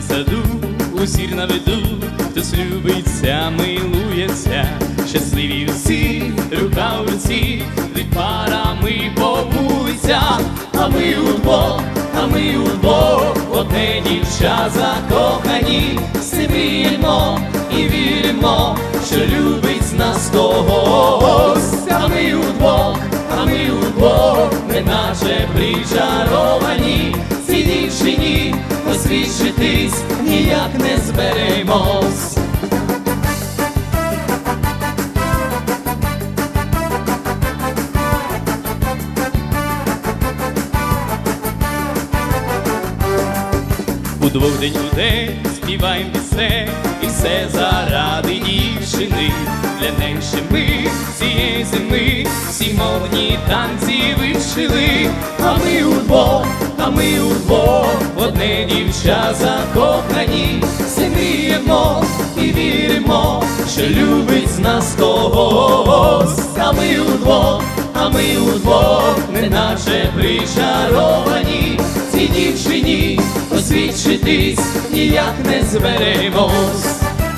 саду, у сір на виду, хтось любиться, милується, щасливі всі, рука в руці, від парами по вулицях, а ми удвох, одне дівча закохані, все мріємо і віримо, що любить нас когось. А ми удвох, ми наче причаровані, цій дівчині освідчитись ніяк не зберемось. Удвох день у день співаємо пісень, і все заради дівчини. Для неї ще ми цієї зими всі мовні танці вивчили. А ми удвох, одне дівча закохані, все мріємо і віримо, що любить з нас когось. А ми удвох, неначе причаровані, цій дівчині освідчитись ніяк не зберемось.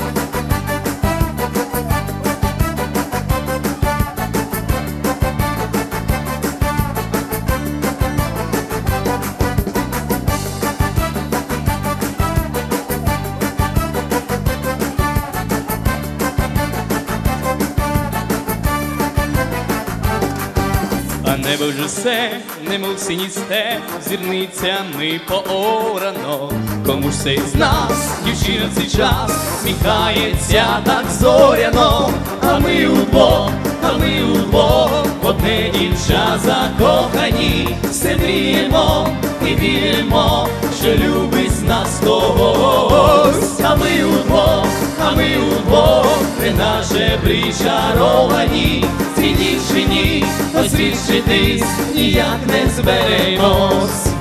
А небо вже все, немов синій степ, зірницями поорано. Кому ж це із нас, дівчина, цей час сміхається так зоряно. А ми удвох, одне дівча закохані, все мріємо і віримо, що любить з нас когось. А ми удвох, неначе причаровані, цій дівчині освідчитись ніяк не зберемось.